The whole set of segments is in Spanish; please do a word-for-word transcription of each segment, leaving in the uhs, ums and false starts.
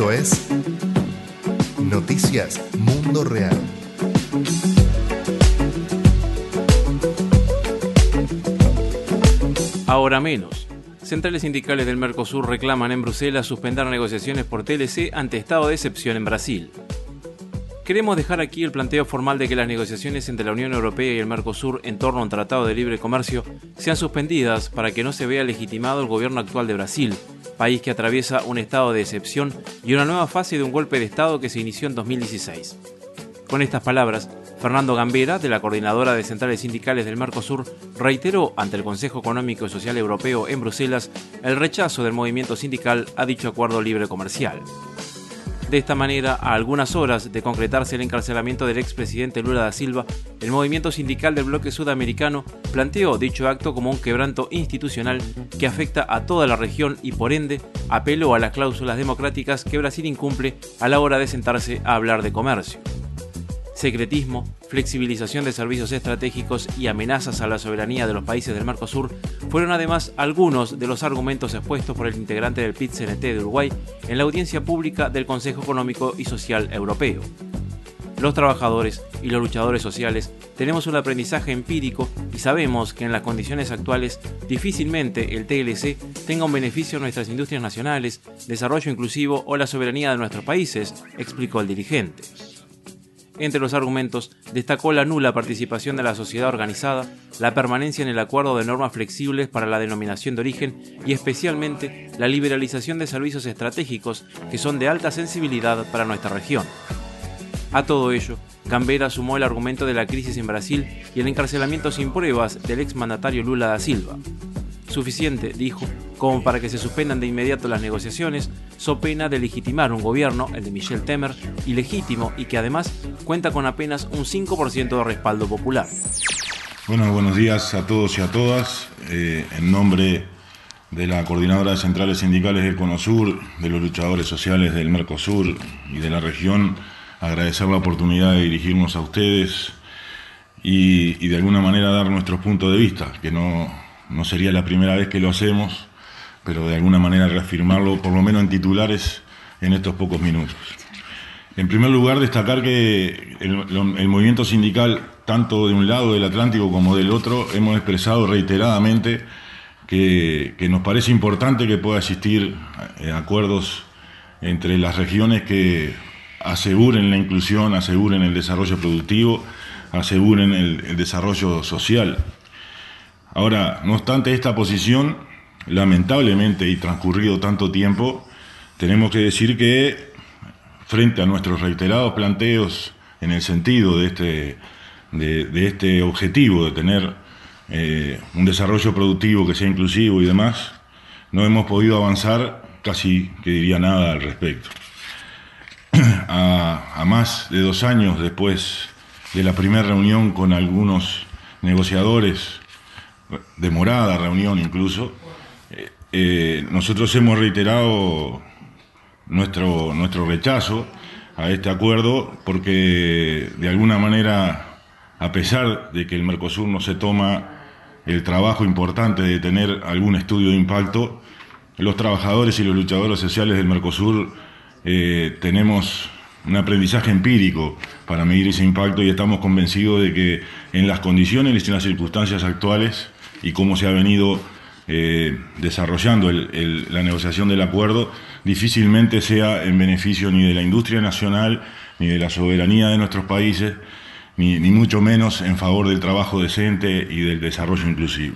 Esto es Noticias Mundo Real. Ahora menos. Centrales sindicales del Mercosur reclaman en Bruselas suspender negociaciones por T L C ante estado de excepción en Brasil. Queremos dejar aquí el planteo formal de que las negociaciones entre la Unión Europea y el Mercosur en torno a un tratado de libre comercio sean suspendidas para que no se vea legitimado el gobierno actual de Brasil, país que atraviesa un estado de excepción y una nueva fase de un golpe de Estado que se inició en dos mil dieciséis. Con estas palabras, Fernando Gambera, de la Coordinadora de Centrales Sindicales del Mercosur, reiteró ante el Consejo Económico y Social Europeo en Bruselas el rechazo del movimiento sindical a dicho acuerdo libre comercial. De esta manera, a algunas horas de concretarse el encarcelamiento del expresidente Lula da Silva, el movimiento sindical del bloque sudamericano planteó dicho acto como un quebranto institucional que afecta a toda la región y por ende apeló a las cláusulas democráticas que Brasil incumple a la hora de sentarse a hablar de comercio. Secretismo, flexibilización de servicios estratégicos y amenazas a la soberanía de los países del Mercosur fueron además algunos de los argumentos expuestos por el integrante del P I T C N T de Uruguay en la audiencia pública del Consejo Económico y Social Europeo. Los trabajadores y los luchadores sociales tenemos un aprendizaje empírico y sabemos que en las condiciones actuales difícilmente el T L C tenga un beneficio en nuestras industrias nacionales, desarrollo inclusivo o la soberanía de nuestros países, explicó el dirigente. Entre los argumentos, destacó la nula participación de la sociedad organizada, la permanencia en el acuerdo de normas flexibles para la denominación de origen y especialmente la liberalización de servicios estratégicos que son de alta sensibilidad para nuestra región. A todo ello, Gambera sumó el argumento de la crisis en Brasil y el encarcelamiento sin pruebas del exmandatario Lula da Silva. Suficiente, dijo, como para que se suspendan de inmediato las negociaciones, so pena de legitimar un gobierno, el de Michel Temer, ilegítimo y que además cuenta con apenas un cinco por ciento de respaldo popular. Bueno, buenos días a todos y a todas. Eh, en nombre de la Coordinadora de Centrales Sindicales del CONOSUR, de los luchadores sociales del Mercosur y de la región, agradecer la oportunidad de dirigirnos a ustedes y, y de alguna manera dar nuestros puntos de vista, que no... No sería la primera vez que lo hacemos, pero de alguna manera reafirmarlo, por lo menos en titulares, en estos pocos minutos. En primer lugar, destacar que el, el movimiento sindical, tanto de un lado del Atlántico como del otro, hemos expresado reiteradamente que, que nos parece importante que pueda existir acuerdos entre las regiones que aseguren la inclusión, aseguren el desarrollo productivo, aseguren el, el desarrollo social. Ahora, no obstante esta posición, lamentablemente y transcurrido tanto tiempo, tenemos que decir que frente a nuestros reiterados planteos en el sentido de este, de, de este objetivo de tener eh, un desarrollo productivo que sea inclusivo y demás, no hemos podido avanzar casi que diría nada al respecto. A, a más de dos años después de la primera reunión con algunos negociadores, demorada reunión incluso, eh, eh, nosotros hemos reiterado nuestro, nuestro rechazo a este acuerdo porque de alguna manera, a pesar de que el Mercosur no se toma el trabajo importante de tener algún estudio de impacto, los trabajadores y los luchadores sociales del Mercosur eh, tenemos un aprendizaje empírico para medir ese impacto y estamos convencidos de que en las condiciones y en las circunstancias actuales y cómo se ha venido eh, desarrollando el, el, la negociación del acuerdo, difícilmente sea en beneficio ni de la industria nacional, ni de la soberanía de nuestros países, ni, ni mucho menos en favor del trabajo decente y del desarrollo inclusivo.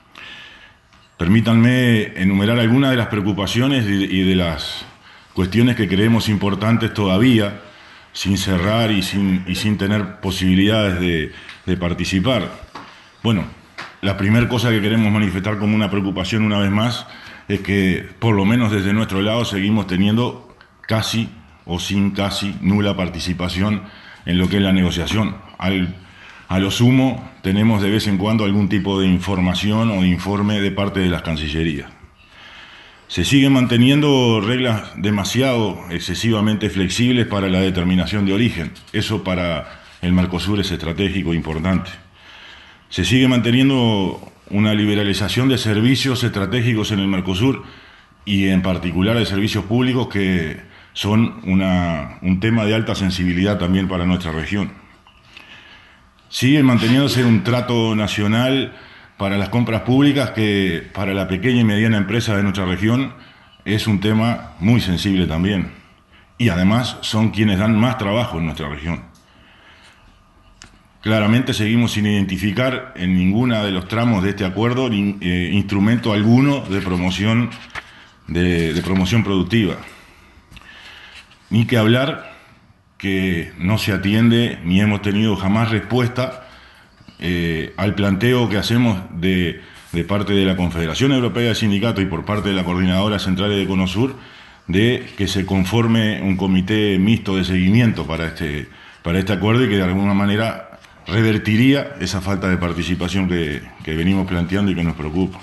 Permítanme enumerar algunas de las preocupaciones y de, y de las cuestiones que creemos importantes todavía, sin cerrar y sin, y sin tener posibilidades de, de participar. Bueno, la primera cosa que queremos manifestar como una preocupación una vez más es que por lo menos desde nuestro lado seguimos teniendo casi o sin casi nula participación en lo que es la negociación. Al, a lo sumo tenemos de vez en cuando algún tipo de información o de informe de parte de las cancillerías. Se siguen manteniendo reglas demasiado excesivamente flexibles para la determinación de origen. Eso para el Mercosur es estratégico e importante. Se sigue manteniendo una liberalización de servicios estratégicos en el Mercosur y en particular de servicios públicos que son una, un tema de alta sensibilidad también para nuestra región. Sigue manteniéndose un trato nacional para las compras públicas que para la pequeña y mediana empresa de nuestra región es un tema muy sensible también. Y además son quienes dan más trabajo en nuestra región. Claramente seguimos sin identificar en ninguna de los tramos de este acuerdo ni, eh, instrumento alguno de promoción, de, de promoción productiva. Ni que hablar que no se atiende ni hemos tenido jamás respuesta eh, al planteo que hacemos de, de parte de la Confederación Europea de Sindicatos y por parte de la Coordinadora Central de Econosur de que se conforme un comité mixto de seguimiento para este, para este acuerdo y que de alguna manera revertiría esa falta de participación que, que venimos planteando y que nos preocupa.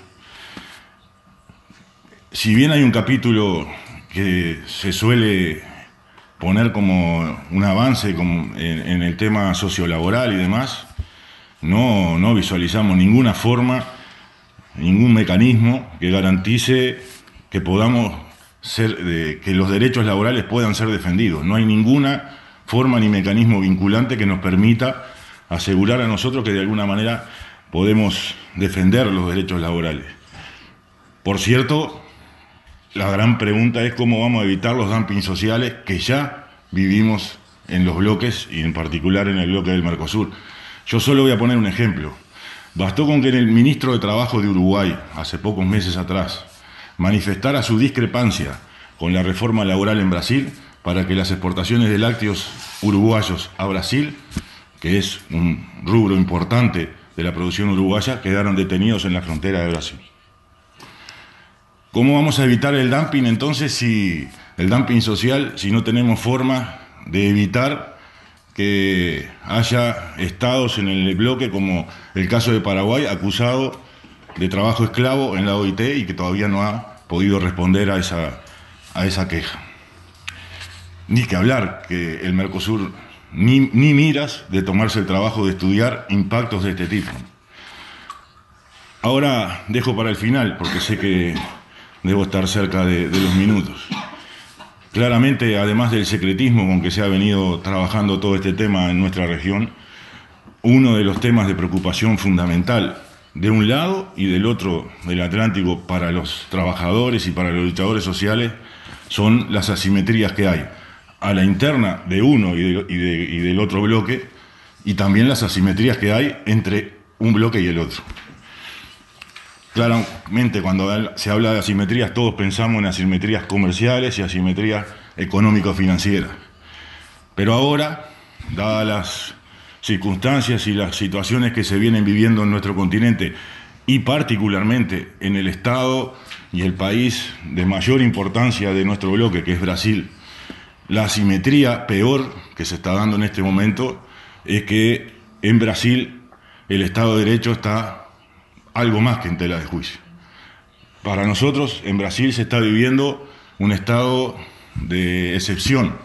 Si bien hay un capítulo que se suele poner como un avance como en, en el tema sociolaboral y demás, no, no visualizamos ninguna forma, ningún mecanismo que garantice que podamos ser, de, que los derechos laborales puedan ser defendidos. No hay ninguna forma ni mecanismo vinculante que nos permita asegurar a nosotros que de alguna manera podemos defender los derechos laborales. Por cierto, la gran pregunta es cómo vamos a evitar los dumping sociales que ya vivimos en los bloques y en particular en el bloque del Mercosur. Yo solo voy a poner un ejemplo. Bastó con que el ministro de Trabajo de Uruguay, hace pocos meses atrás, manifestara su discrepancia con la reforma laboral en Brasil para que las exportaciones de lácteos uruguayos a Brasil, que es un rubro importante de la producción uruguaya, quedaron detenidos en la frontera de Brasil. ¿Cómo vamos a evitar el dumping entonces, si el dumping social, si no tenemos forma de evitar que haya estados en el bloque, como el caso de Paraguay, acusado de trabajo esclavo en la O I T y que todavía no ha podido responder a esa, a esa queja? Ni que hablar que el Mercosur ni, ni miras de tomarse el trabajo de estudiar impactos de este tipo. Ahora dejo para el final, porque sé que debo estar cerca de, de los minutos. Claramente, además del secretismo con que se ha venido trabajando todo este tema en nuestra región, uno de los temas de preocupación fundamental de un lado y del otro del Atlántico para los trabajadores y para los luchadores sociales son las asimetrías que hay a la interna de uno y, de, y, de, y del otro bloque, y también las asimetrías que hay entre un bloque y el otro. Claramente, cuando se habla de asimetrías, todos pensamos en asimetrías comerciales y asimetrías económico-financieras. Pero ahora, dadas las circunstancias y las situaciones que se vienen viviendo en nuestro continente, y particularmente en el estado y el país de mayor importancia de nuestro bloque, que es Brasil, la asimetría peor que se está dando en este momento es que en Brasil el Estado de Derecho está algo más que en tela de juicio. Para nosotros, en Brasil se está viviendo un estado de excepción.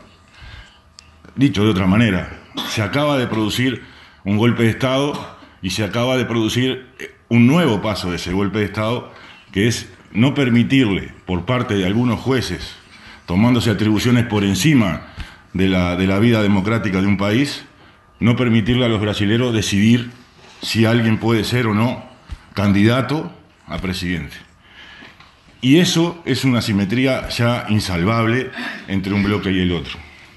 Dicho de otra manera, se acaba de producir un golpe de Estado y se acaba de producir un nuevo paso de ese golpe de Estado, que es no permitirle por parte de algunos jueces, tomándose atribuciones por encima de la, de la vida democrática de un país, no permitirle a los brasileros decidir si alguien puede ser o no candidato a presidente. Y eso es una asimetría ya insalvable entre un bloque y el otro.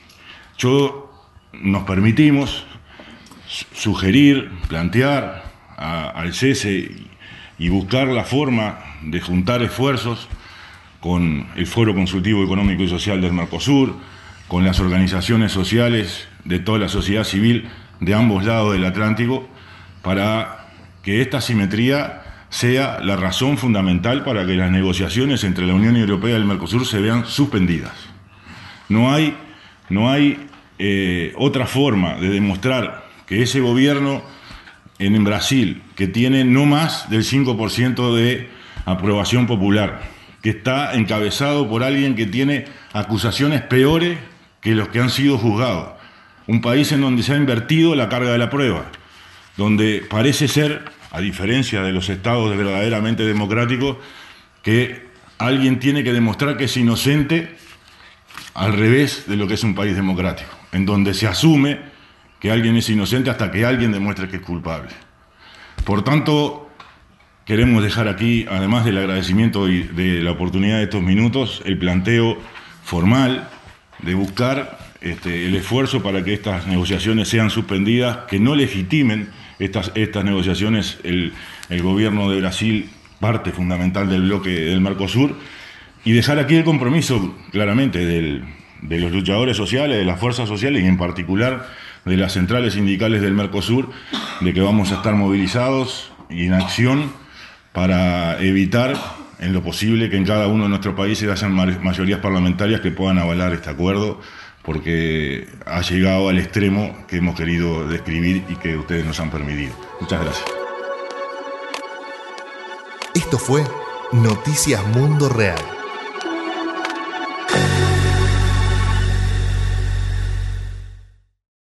Yo nos permitimos sugerir, plantear a, al cese y, y buscar la forma de juntar esfuerzos con el Foro Consultivo Económico y Social del Mercosur, con las organizaciones sociales de toda la sociedad civil de ambos lados del Atlántico, para que esta asimetría sea la razón fundamental para que las negociaciones entre la Unión Europea y el Mercosur se vean suspendidas. No hay, no hay eh, otra forma de demostrar que ese gobierno en, en Brasil, que tiene no más del cinco por ciento de aprobación popular, que está encabezado por alguien que tiene acusaciones peores que los que han sido juzgados, un país en donde se ha invertido la carga de la prueba, donde parece ser, a diferencia de los estados verdaderamente democráticos, que alguien tiene que demostrar que es inocente al revés de lo que es un país democrático, en donde se asume que alguien es inocente hasta que alguien demuestre que es culpable. Por tanto, queremos dejar aquí, además del agradecimiento y de la oportunidad de estos minutos, el planteo formal de buscar este, el esfuerzo para que estas negociaciones sean suspendidas, que no legitimen estas, estas negociaciones el, el gobierno de Brasil, parte fundamental del bloque del Mercosur, y dejar aquí el compromiso claramente del, de los luchadores sociales, de las fuerzas sociales y en particular de las centrales sindicales del Mercosur, de que vamos a estar movilizados y en acción para evitar en lo posible que en cada uno de nuestros países hayan mayorías parlamentarias que puedan avalar este acuerdo, porque ha llegado al extremo que hemos querido describir y que ustedes nos han permitido. Muchas gracias. Esto fue Noticias Mundo Real.